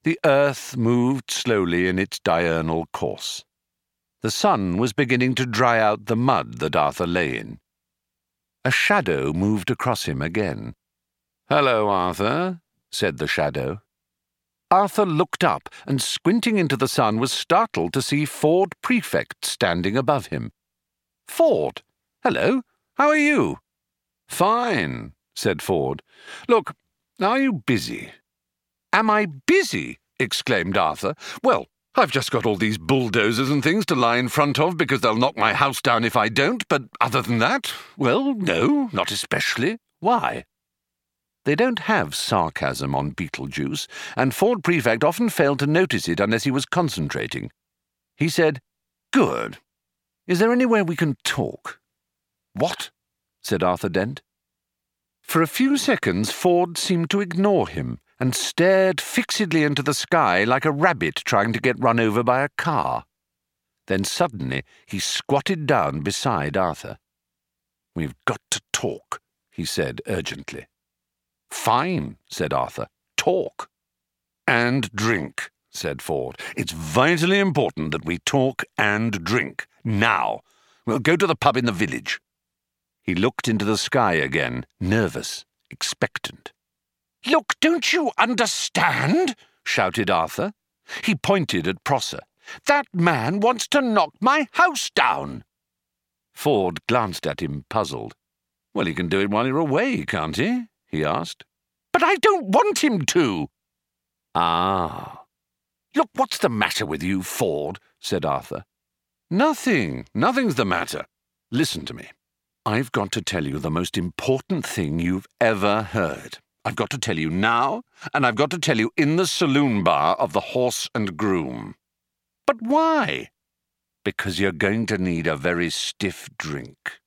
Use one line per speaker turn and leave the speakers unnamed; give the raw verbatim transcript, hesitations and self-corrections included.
The earth moved slowly in its diurnal course. The sun was beginning to dry out the mud that Arthur lay in. A shadow moved across him again. "Hello, Arthur," said the shadow. Arthur looked up and, squinting into the sun, was startled to see Ford Prefect standing above him. "Ford, hello, how are you?" "Fine," said Ford. "Look, are you busy?" "Am I busy?" exclaimed Arthur. "Well, I've just got all these bulldozers and things to lie in front of because they'll knock my house down if I don't, but other than that, well, no, not especially. Why?" They don't have sarcasm on Beetlejuice, and Ford Prefect often failed to notice it unless he was concentrating. He said, "Good. Is there anywhere we can talk?" "What?" said Arthur Dent. For a few seconds Ford seemed to ignore him and stared fixedly into the sky like a rabbit trying to get run over by a car. Then suddenly he squatted down beside Arthur. "We've got to talk," he said urgently. "Fine," said Arthur. "Talk." "And drink," said Ford. "It's vitally important that we talk and drink. Now. We'll go to the pub in the village." He looked into the sky again, nervous, expectant. "Look, don't you understand?" shouted Arthur. He pointed at Prosser. "That man wants to knock my house down." Ford glanced at him, puzzled. "Well, he can do it while you're away, can't he?" he asked. "But I don't want him to." "Ah." "Look, what's the matter with you, Ford?" said Arthur. "Nothing. Nothing's the matter. Listen to me. I've got to tell you the most important thing you've ever heard. I've got to tell you now, and I've got to tell you in the saloon bar of the Horse and Groom." "But why?" "Because you're going to need a very stiff drink."